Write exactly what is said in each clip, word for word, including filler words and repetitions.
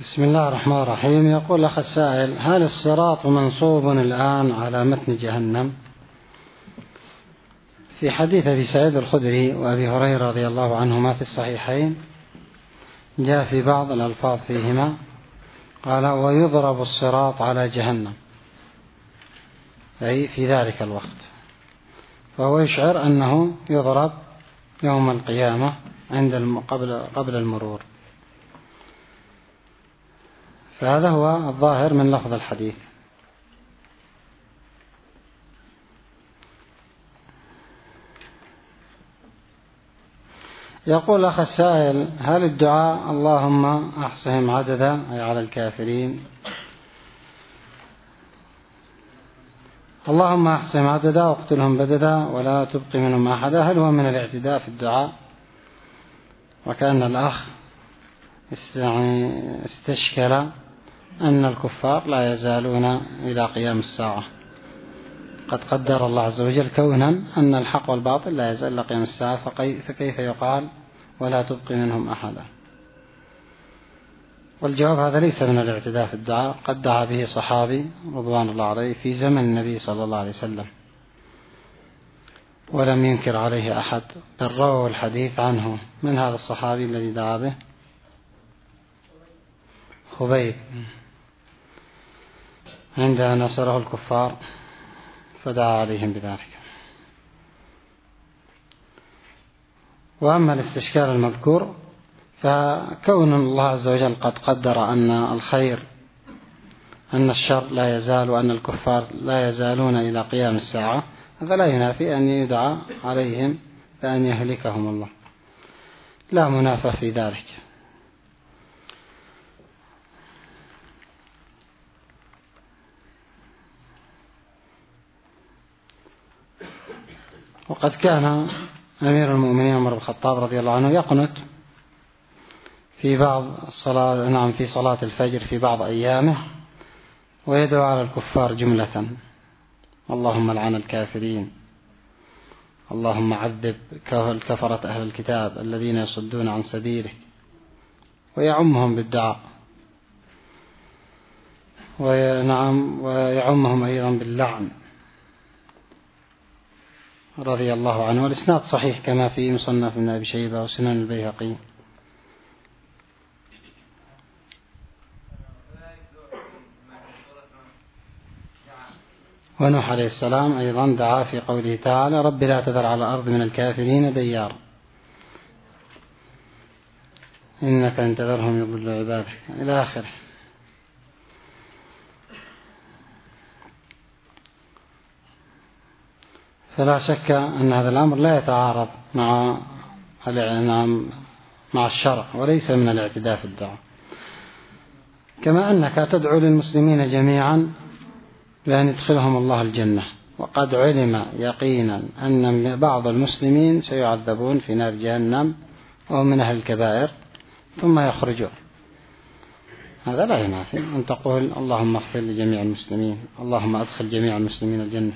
بسم الله الرحمن الرحيم. يقول الأخ السائل: هل الصراط منصوب الآن على متن جهنم؟ في حديث أبي سعيد الخدري وأبي هريرة رضي الله عنهما في الصحيحين جاء في بعض الألفاظ فيهما قال: ويضرب الصراط على جهنم، أي في ذلك الوقت، فهو يشعر أنه يضرب يوم القيامة عند قبل قبل المرور. فهذا هو الظاهر من لفظ الحديث. يقول أخ السائل: هل الدعاء اللهم أحصهم عددا أي على الكافرين؟ اللهم أحصهم عددا واقتلهم بددا ولا تبقي منهم أحدا، هل هو من الاعتداء في الدعاء؟ وكأن الأخ استشكل أن الكفار لا يزالون إلى قيام الساعة، قد قدر الله عز وجل كونا أن الحق والباطل لا يزال إلى قيام الساعة، فكيف يقال ولا تبقي منهم أحدا؟ والجواب: هذا ليس من الاعتداء في الدعاء، قد دعا به صحابي رضوان الله عليه في زمن النبي صلى الله عليه وسلم ولم ينكر عليه أحد، بل رووا الحديث عنه. من هذا الصحابي الذي دعا به؟ خبيب، عندما نصره الكفار فدعا عليهم بذلك. وأما الاستشكال المذكور فكون الله عز وجل قد قدر أن الخير أن الشر لا يزال وأن الكفار لا يزالون إلى قيام الساعة، هذا لا ينافي أن يدعى عليهم فأن يهلكهم الله، لا منافى في ذلك. وقد كان أمير المؤمنين عمر بن الخطاب رضي الله عنه يقنت في بعض الصلاة نعم في صلاة الفجر في بعض أيامه ويدعو على الكفار جملة: اللهم لعن الكافرين، اللهم عذب الكفرة أهل الكتاب الذين يصدون عن سبيلك، ويعمهم بالدعاء، ونعم ويعمهم أيضا باللعن رضي الله عنه. والإسناد صحيح كما في مصنف ابن أبي شيبة وسنن البيهقي. ونوح عليه السلام أيضا دعا في قوله تعالى: رب لا تذر على الأرض من الكافرين ديار إنك إن تذرهم يضلوا عبادك، إلى آخره. فلا شك أن هذا الأمر لا يتعارض مع مع الشرع وليس من الاعتداء في الدعاء، كما أنك تدعو للمسلمين جميعا بأن يدخلهم الله الجنة، وقد علم يقينا أن بعض المسلمين سيعذبون في نار جهنم وهم من أهل الكبائر ثم يخرجون. هذا لا ينافي أن تقول اللهم اغفر لجميع المسلمين، اللهم أدخل جميع المسلمين الجنة،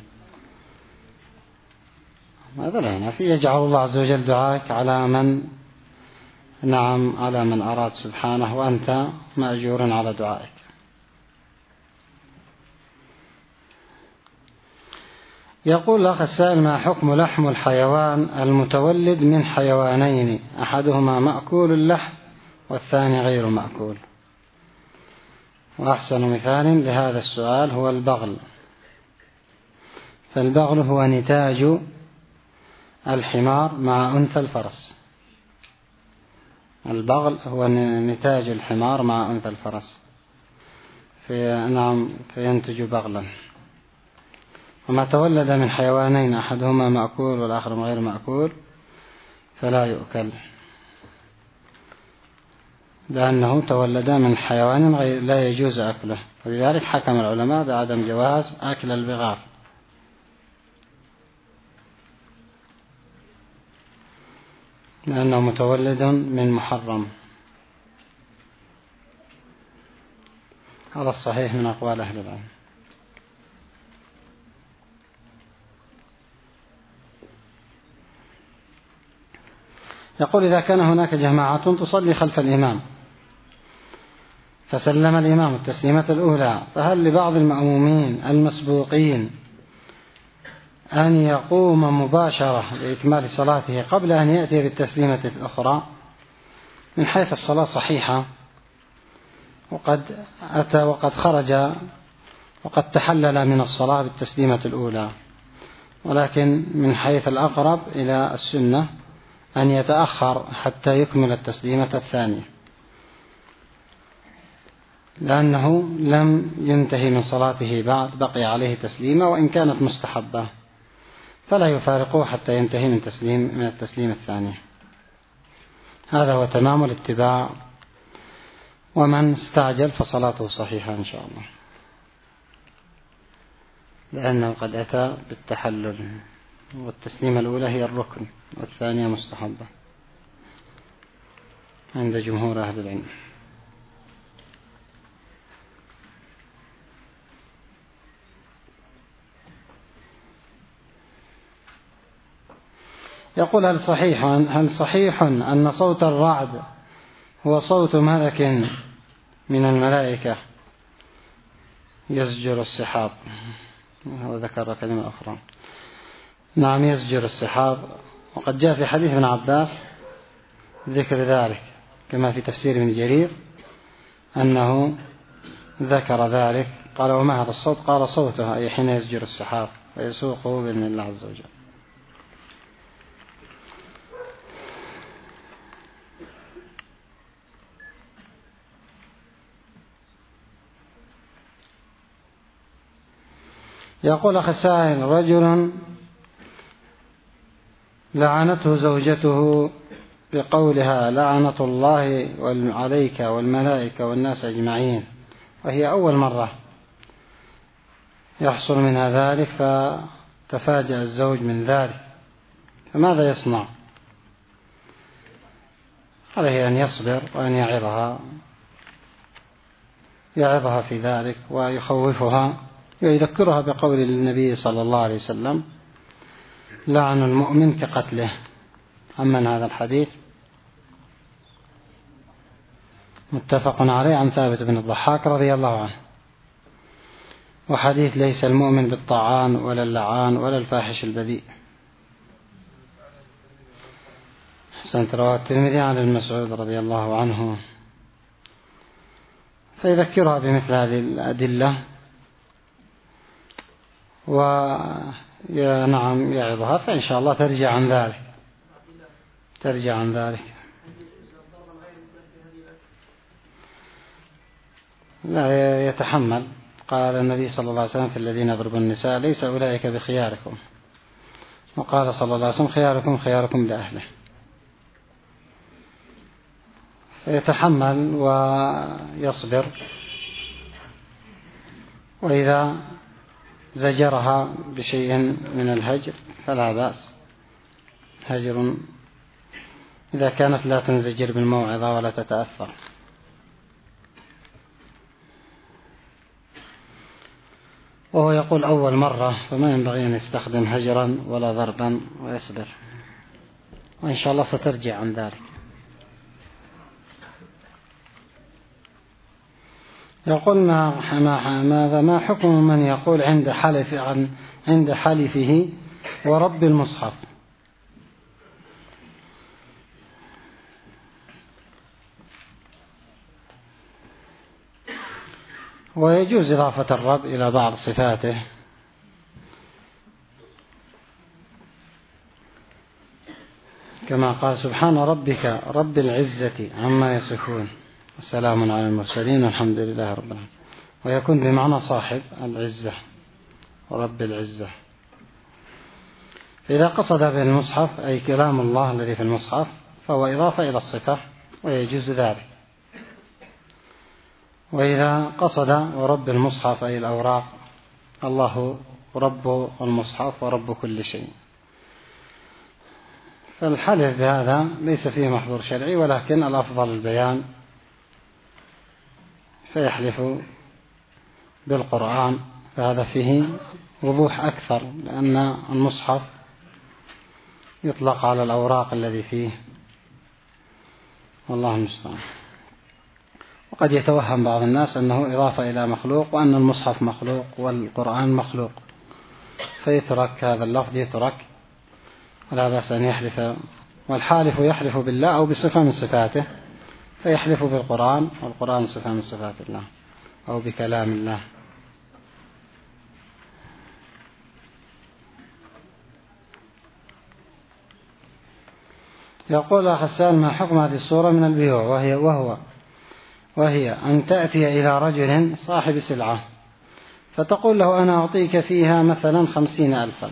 هذا لا ينافي. يجعل الله عز وجل دعاءك على من نعم على من أراد سبحانه، وأنت مأجور على دعائك. يقول الأخ السائل: ما حكم لحم الحيوان المتولد من حيوانين أحدهما مأكول اللحم والثاني غير مأكول؟ وأحسن مثال لهذا السؤال هو البغل. فالبغل هو نتاج الحمار مع أنثى الفرس. البغل هو نتاج الحمار مع أنثى الفرس، في نعم فينتج بغلا. وما تولد من حيوانين أحدهما مأكول والآخر غير مأكول فلا يؤكل، لأنه تولد من حيوان لا يجوز أكله، ولذلك حكم العلماء بعدم جواز أكل البغال. لأنه متولد من محرم على الصحيح من أقوال أهل العلم. يقول: إذا كان هناك جماعة تصلي خلف الإمام فسلم الإمام التسليمة الأولى، فهل لبعض المأمومين المسبوقين أن يقوم مباشرة لإكمال صلاته قبل أن يأتي بالتسليمة الأخرى؟ من حيث الصلاة صحيحة، وقد أتى وقد خرج وقد تحلل من الصلاة بالتسليمة الأولى، ولكن من حيث الأقرب إلى السنة أن يتأخر حتى يكمل التسليمة الثانية، لأنه لم ينتهي من صلاته بعد، بقي عليه تسليمة وإن كانت مستحبة، فلا يفارقه حتى ينتهي من تسليم من التسليم الثاني. هذا هو تمام الاتباع، ومن استعجل فصلاته صحيحة إن شاء الله، لأنه قد أتى بالتحلل، والتسليمة الأولى هي الركن والثانية مستحبة عند جمهور أهل العلم. يقول هل صحيح هل صحيح أن صوت الرعد هو صوت ملك من الملائكة يزجر السحاب؟ هو ذكر كلمة أخرى. نعم، يزجر السحاب، وقد جاء في حديث ابن عباس ذكر ذلك، كما في تفسير ابن جرير أنه ذكر ذلك. قال وما هذا الصوت؟ قال صوتها، أي حين يزجر السحاب ويسوقه بإذن الله عز وجل. يقول أخي السائل: رجل لعنته زوجته بقولها لعنة الله عليك والملائكة والناس أجمعين، وهي أول مرة يحصل منها ذلك، فتفاجأ الزوج من ذلك، فماذا يصنع؟ عليه أن يصبر وأن يعظها يعظها في ذلك ويخوفها ويذكرها بقول النبي صلى الله عليه وسلم: لعن المؤمن كقتله. عمن هذا الحديث متفق عليه عن ثابت بن الضحاك رضي الله عنه، وحديث ليس المؤمن بالطعان ولا اللعان ولا الفاحش البذيء. حسنت، رواه الترمذي عن ابن مسعود رضي الله عنه. فيذكرها بمثل هذه الأدلة ونعم يعظها، فإن شاء الله ترجع عن ذلك ترجع عن ذلك لا يتحمل. قال النبي صلى الله عليه وسلم: في الذين يضربون النساء ليس أولئك بخياركم، وقال صلى الله عليه وسلم: خياركم خياركم لأهله. فيتحمل ويصبر، وإذا زجرها بشيء من الهجر فلا بأس، هجر إذا كانت لا تنزجر بالموعظة ولا تتأثر. وهو يقول أول مرة، فما ينبغي أن يستخدم هجرا ولا ضربا، ويصبر، وإن شاء الله سترجع عن ذلك. يقول ماذا ما حكم من يقول عند حلف عن عند حلفه ورب المصحف؟ ويجوز إضافة الرب إلى بعض صفاته، كما قال: سبحان ربك رب العزة عما يصفون وسلام على المرسلين والحمد لله رب العالمين. ويكون بمعنى صاحب العزة ورب العزة. فإذا قصد بالمصحف أي كلام الله الذي في المصحف فهو إضافة إلى الصفة ويجوز ذلك. وإذا قصد ورب المصحف أي الأوراق، الله رب المصحف ورب كل شيء. فالحلف بهذا ليس فيه محظور شرعي، ولكن الأفضل البيان، فيحلف بالقرآن، فهذا فيه وضوح أكثر، لأن المصحف يطلق على الأوراق الذي فيه، والله المستعان. وقد يتوهم بعض الناس أنه إضافة إلى مخلوق وأن المصحف مخلوق والقرآن مخلوق، فيترك هذا اللفظ، يترك ولا بأس أن يحلف، والحالف يحلف بالله أو بصفة من صفاته، فيحلف بالقرآن والقرآن صفة من صفات الله أو بكلام الله. يقول أخ السائل: ما حكم هذه الصورة من البيوع؟ وهي وهو وهي أن تأتي إلى رجل صاحب سلعة فتقول له: أنا أعطيك فيها مثلا خمسين ألفا،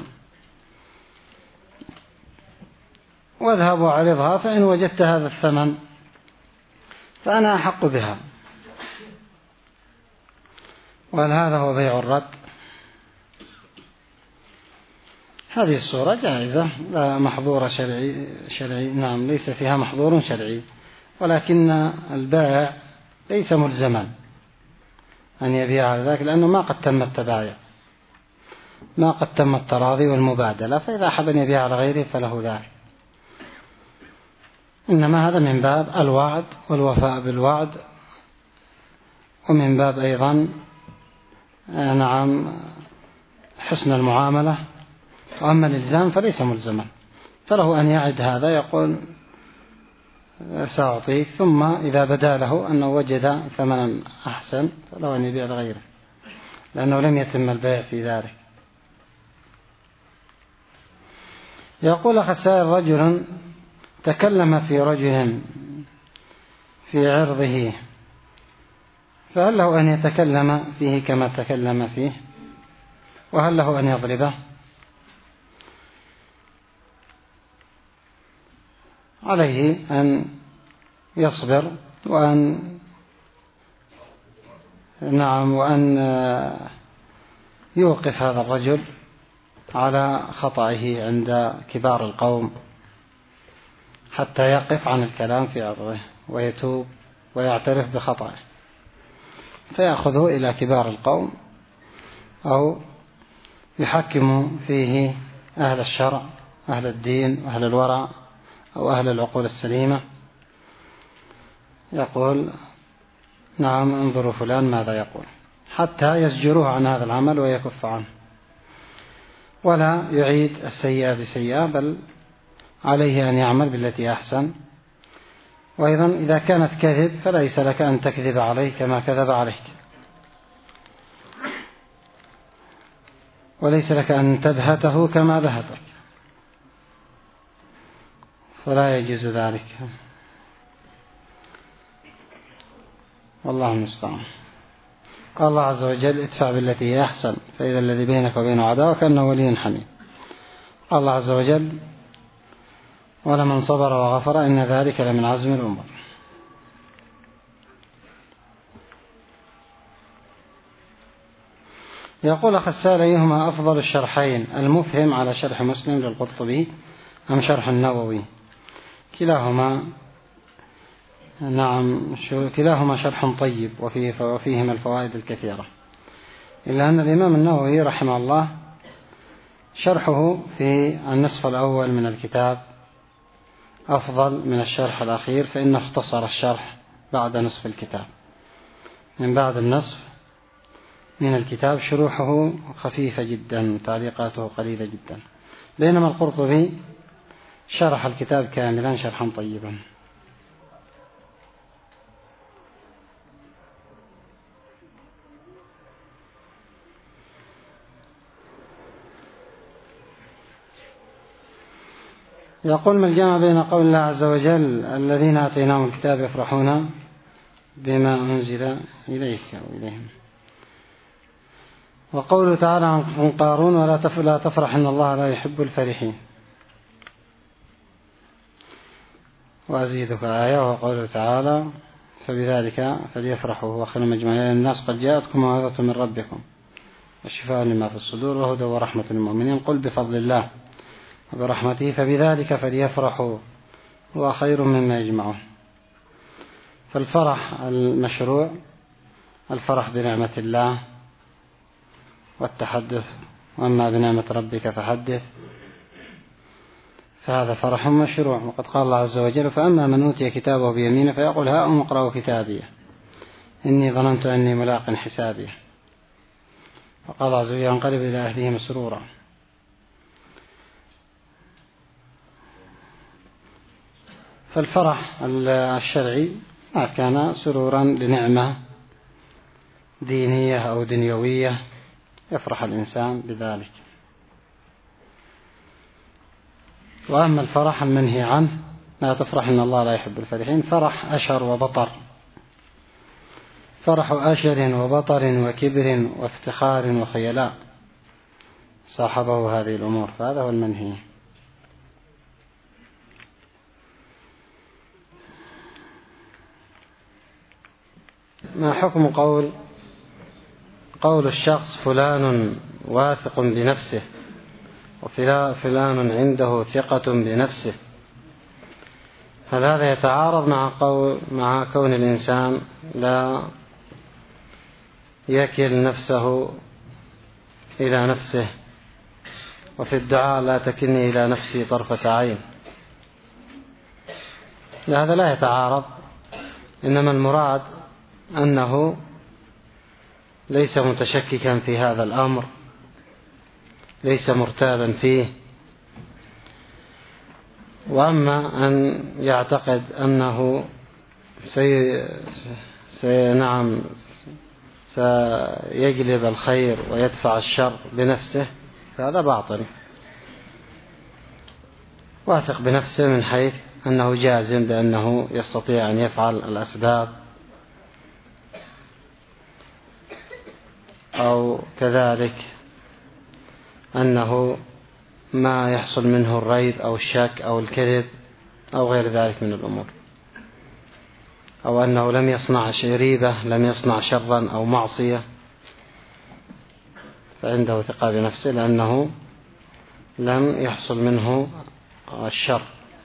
واذهب وعرضها، فإن وجدت هذا الثمن فأنا أحق بها. وهل هذا هو بيع الرد؟ هذه الصورة جائزة، لا محظور شرعي, شرعي نعم ليس فيها محظور شرعي، ولكن البائع ليس ملزما أن يبيع على ذلك، لأنه ما قد تم التبايع، ما قد تم التراضي والمبادلة، فإذا أحب أن يبيع على غيره فله ذلك. إنما هذا من باب الوعد والوفاء بالوعد، ومن باب أيضا نعم حسن المعاملة. وأما الإلزام فليس ملزما، فله أن يعد هذا، يقول سأعطيك، ثم إذا بدا له أنه وجد ثمنا أحسن فله أن يبيع لغيره، لأنه لم يتم البيع في ذلك. يقول أخ السائل: رجل تكلم في رجل في عرضه، فهل له أن يتكلم فيه كما تكلم فيه؟ وهل له أن يضربه؟ عليه أن يصبر وأن نعم وأن يوقف هذا الرجل على خطئه عند كبار القوم حتى يقف عن الكلام في عرضه ويتوب ويعترف بخطئه، فيأخذه إلى كبار القوم أو يحكم فيه أهل الشرع، أهل الدين، أهل الورع، أو أهل العقول السليمة، يقول: نعم انظروا فلان ماذا يقول، حتى يزجروه عن هذا العمل ويكف عنه، ولا يعيد السيئة بسيئة، بل عليه أن يعمل بالتي أحسن. وأيضا إذا كانت كذب فليس لك أن تكذب عليه كما كذب عليك، وليس لك أن تبهته كما بهتك، فلا يجوز ذلك، والله المستعان. قال الله عز وجل: ادفع بالتي هي أحسن فإذا الذي بينك وبينه عداوة كأنه ولي حميم. قال الله عز وجل: ولمن صبر وغفر إن ذلك لمن عزم الأمور. يقول أخ السائل: أيهما أفضل الشرحين، المفهم على شرح مسلم للقرطبي أم شرح النووي؟ كلاهما نعم كلاهما شرح طيب وفيه وفيهما الفوائد الكثيرة، إلا أن الإمام النووي رحمه الله شرحه في النصف الأول من الكتاب أفضل من الشرح الأخير، فإنه اختصر الشرح بعد نصف الكتاب. من بعد النصف من الكتاب شروحه خفيفة جدا، تعليقاته قليلة جدا، بينما القرطبي شرح الكتاب كاملا شرحا طيبا. يقول: ما الجمع بين قول الله عز وجل: الذين آتيناهم الكتاب يفرحون بما أنزل إليك وإليهم، وقوله تعالى عن قارون: ولا تفرح إن الله لا يحب الفرحين؟ وأزيدك آية: وقوله تعالى: فبذلك فليفرحوا هو خير مما يجمعون الناس قد جاءتكم موعظة من ربكم وشفاء لما في الصدور وهدى ورحمة للمؤمنين. قل بفضل الله وبرحمته فبذلك فليفرحوا هو خير مما يجمعون. فالفرح المشروع الفرح بنعمة الله والتحدث، وأما بنعمة ربك فحدث، فهذا فرح مشروع. وقد قال الله عز وجل: فأما من أوتي كتابه بيمينه فيقول هاؤم اقرءوا كتابيه إني ظننت أني ملاق حسابي، وقال عز وجل ينقلب إلى أهله مسرورا. فالفرح الشرعي ما كان سرورا لنعمة دينية أو دنيوية يفرح الإنسان بذلك. وأما الفرح المنهي عنه لا تفرح إن الله لا يحب الفرحين، فرح أشر وبطر، فرح أشر وبطر وكبر وافتخار وخيلاء صاحبه هذه الأمور، فهذا هو المنهي. ما حكم قول قول الشخص فلان واثق بنفسه وفلان عنده ثقة بنفسه؟ هل هذا يتعارض مع قول مع كون الإنسان لا يكل نفسه إلى نفسه، وفي الدعاء لا تكلني إلى نفسي طرفة عين؟ هذا لا يتعارض، إنما المراد أنه ليس متشككا في هذا الأمر، ليس مرتابا فيه. وأما أن يعتقد أنه سي... سي... نعم سيجلب الخير ويدفع الشر بنفسه، فهذا باطل. واثق بنفسه من حيث أنه جازم بأنه يستطيع أن يفعل الأسباب، أو كذلك أنه ما يحصل منه الريب أو الشك أو الكذب أو غير ذلك من الأمور، أو أنه لم يصنع ريبة، لم يصنع شرا أو معصية، فعنده ثقة بنفسه لأنه لم يحصل منه الشر.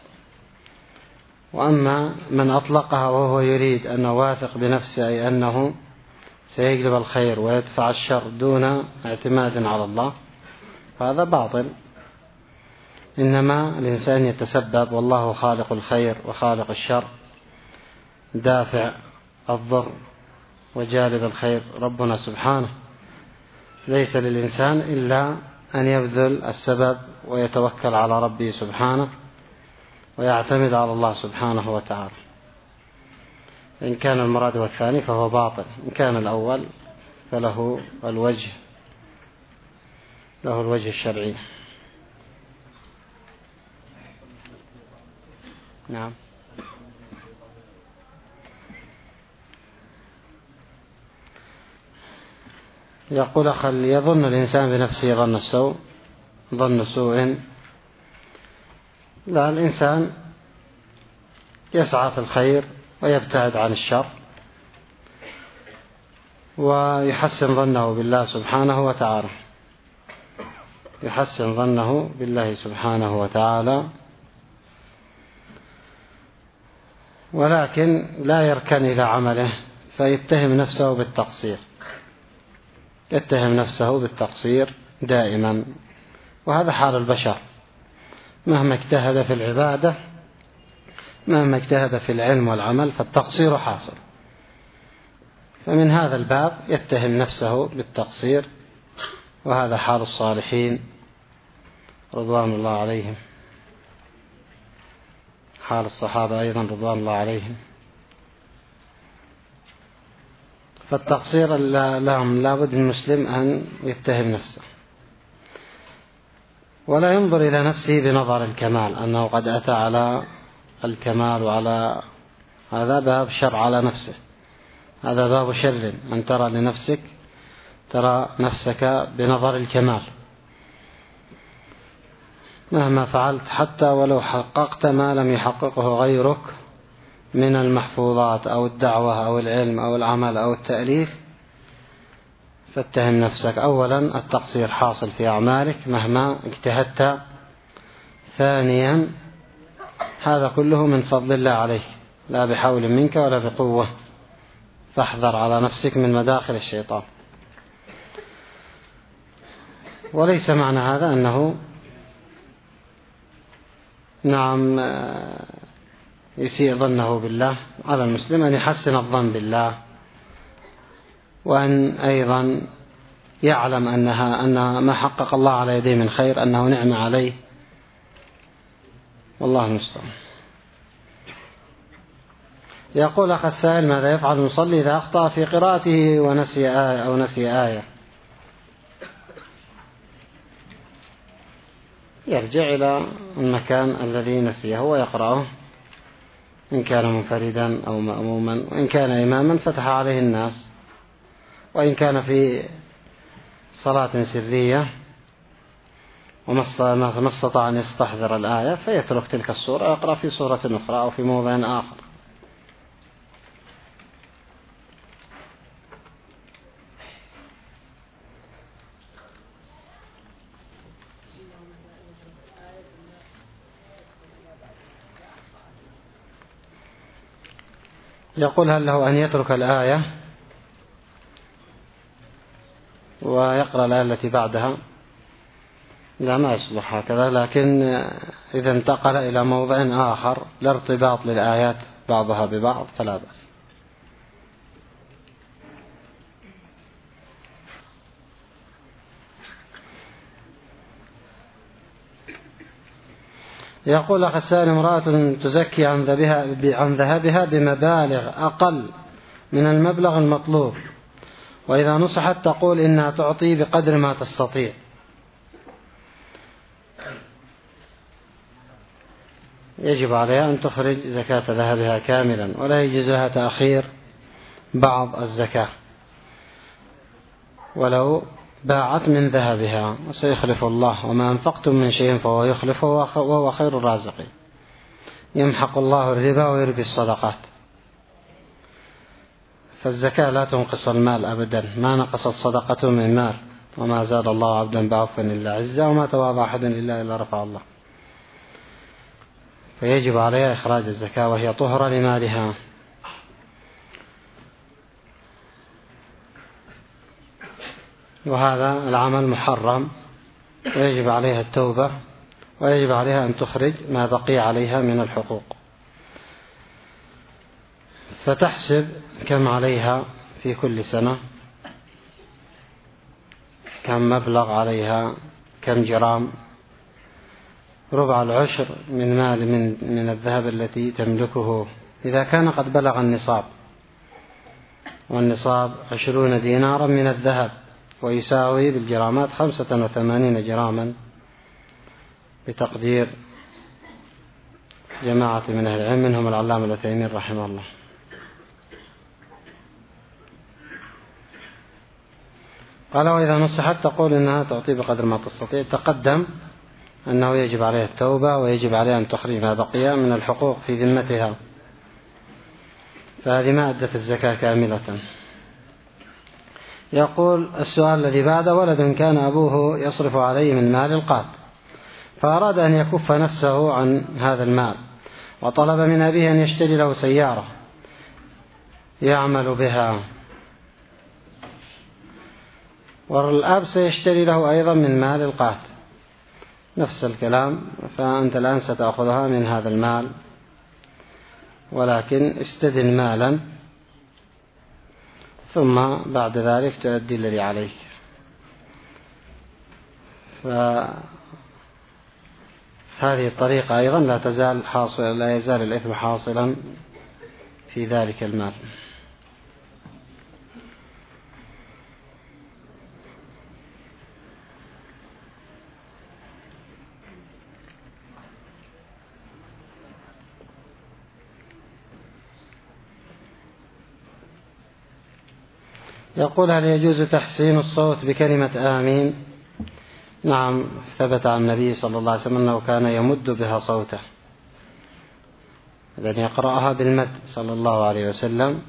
وأما من أطلقها وهو يريد أنه واثق بنفسه، أي أنه سيجلب الخير ويدفع الشر دون اعتماد على الله، فهذا باطل. إنما الإنسان يتسبب، والله خالق الخير وخالق الشر، دافع الضر وجالب الخير ربنا سبحانه. ليس للإنسان إلا أن يبذل السبب ويتوكل على ربه سبحانه ويعتمد على الله سبحانه وتعالى. إن كان المراد والثاني فهو باطل، إن كان الأول فله الوجه له الوجه الشرعي. نعم. يقول خل يظن الإنسان بنفسه ظن السوء ظن سوء. لا، الإنسان يسعى في الخير ويبتعد عن الشر ويحسن ظنه بالله سبحانه وتعالى، يحسن ظنه بالله سبحانه وتعالى، ولكن لا يركن إلى عمله فيتهم نفسه بالتقصير، يتهم نفسه بالتقصير دائما. وهذا حال البشر مهما اجتهد في العبادة، مهما اجتهد في العلم والعمل، فالتقصير حاصل. فمن هذا الباب يتهم نفسه بالتقصير، وهذا حال الصالحين رضوان الله عليهم، حال الصحابة أيضا رضوان الله عليهم. فالتقصير لهم لابد المسلم أن يتهم نفسه، ولا ينظر إلى نفسه بنظر الكمال أنه قد أتى على الكمال، وعلى هذا باب شر على نفسه، هذا باب شر. أن ترى لنفسك ترى نفسك بنظر الكمال مهما فعلت، حتى ولو حققت ما لم يحققه غيرك من المحفوظات أو الدعوة أو العلم أو العمل أو التأليف، فاتهم نفسك. أولا التقصير حاصل في أعمالك مهما اجتهدت. ثانيا هذا كله من فضل الله عليك، لا بحول منك ولا بقوة، فاحذر على نفسك من مداخل الشيطان. وليس معنى هذا أنه نعم يسيء ظنه بالله. على المسلم أن يحسن الظن بالله وأن أيضا يعلم أنها أن ما حقق الله على يديه من خير أنه نعمة عليه، والله المستعان. يقول أخ السائل: ماذا يفعل المصلي إذا أخطأ في قراءته ونسي آية أو نسي آية؟ يرجع إلى المكان الذي نسيه ويقرأه، إن كان منفردا أو مأموما، وإن كان إماما فتح عليه الناس، وإن كان في صلاة سرية وما استطاع أن يستحضر الآية فيترك تلك السورة ويقرأ في سورة أخرى أو في موضع آخر. يقول: هل له أن يترك الآية ويقرأ الآية التي بعدها؟ لا، ما يصلح هكذا، لكن إذا انتقل إلى موضع آخر لا ارتباط للآيات بعضها ببعض فلا بأس. يقول أخ السائل: امرأة تزكي عن ذهبها بمبالغ أقل من المبلغ المطلوب، وإذا نصحت تقول إنها تعطي بقدر ما تستطيع، يجب عليها أن تخرج زكاة ذهبها كاملا، ولا يجوز لها تأخير بعض الزكاة ولو باعت من ذهبها، وسيخلف الله: وما أنفقتم من شيء فهو يخلفه وهو خير الرازقين. يمحق الله الربا ويربي الصدقات. فالزكاة لا تنقص المال أبدا، ما نقصت صدقة من مال، وما زاد الله عبدا بعفو إلا عزا، وما تواضع أحد إلا إلا رفع الله. فيجب عليها إخراج الزكاة وهي طهرة لمالها. وهذا العمل محرم، ويجب عليها التوبة، ويجب عليها أن تخرج ما بقي عليها من الحقوق، فتحسب كم عليها في كل سنة، كم مبلغ عليها، كم جرام، ربع العشر من مال من, من الذهب التي تملكه إذا كان قد بلغ النصاب، والنصاب عشرون دينارا من الذهب، ويساوي بالجرامات خمسة وثمانين جراما بتقدير جماعة من أهل العلم منهم العلامة العثيمين رحمه الله. قال: وإذا نصحت تقول إنها تعطي بقدر ما تستطيع. تقدم أنه يجب عليها التوبة، ويجب عليها أن تخرج ما بقي من الحقوق في ذمتها، فهذه ما أدت الزكاة كاملة. يقول السؤال الذي بعده: ولد كان أبوه يصرف عليه من مال القات، فأراد أن يكف نفسه عن هذا المال، وطلب من أبيه أن يشتري له سيارة يعمل بها، والأب سيشتري له أيضا من مال القات، نفس الكلام. فأنت الآن ستأخذها من هذا المال، ولكن استدن مالا ثم بعد ذلك تؤدي الذي عليك. فهذه الطريقة أيضا لا تزال حاصل لا يزال الإثم حاصلا في ذلك المال. يقول: هل يجوز تحسين الصوت بكلمة آمين؟ نعم، ثبت عن النبي صلى الله عليه وسلم أنه كان يمد بها صوته، إذن يقرأها بالمد صلى الله عليه وسلم،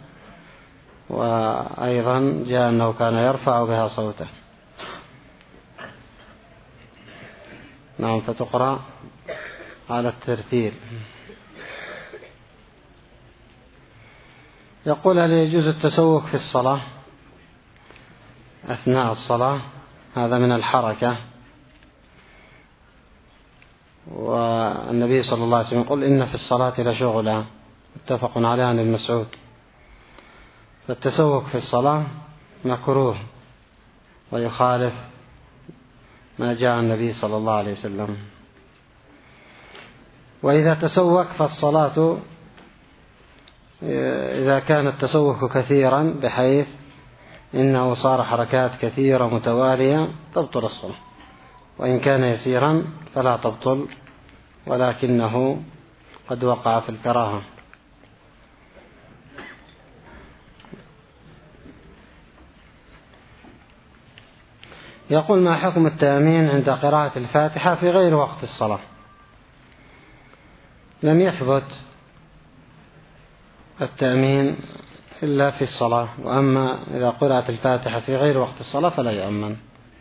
وأيضا جاء أنه كان يرفع بها صوته. نعم، فتقرأ على الترتيل. يقول: هل يجوز التسوق في الصلاة أثناء الصلاة؟ هذا من الحركة، والنبي صلى الله عليه وسلم يقول: إن في الصلاة لشغلا، متفق عليه عن ابن مسعود. فالتسوق في الصلاة مكروه ويخالف ما جاء النبي صلى الله عليه وسلم. وإذا تسوك فالصلاة إذا كان التسوك كثيرا بحيث إنه صار حركات كثيرة متوالية تبطل الصلاة، وإن كان يسيرا فلا تبطل ولكنه قد وقع في الكراهة. يقول: ما حكم التأمين عند قراءة الفاتحة في غير وقت الصلاة؟ لم يثبت التأمين إلا في الصلاة، وأما إذا قرأت الفاتحة في غير وقت الصلاة فلا يؤمن،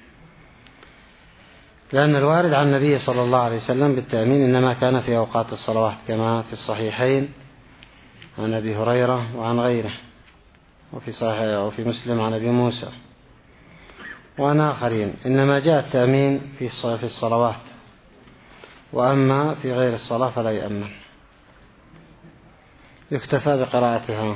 لأن الوارد عن النبي صلى الله عليه وسلم بالتأمين إنما كان في أوقات الصلوات، كما في الصحيحين عن أبي هريرة وعن غيره، وفي صحيح وفي مسلم عن أبي موسى وعن آخرين، إنما جاء التأمين في الصلوات، وأما في غير الصلاة فلا يؤمن، يكتفى بقراءتها.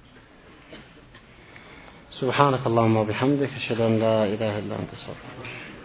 سبحانك اللهم وبحمدك، أشهد أن لا إله إلا أنت، استغفرك.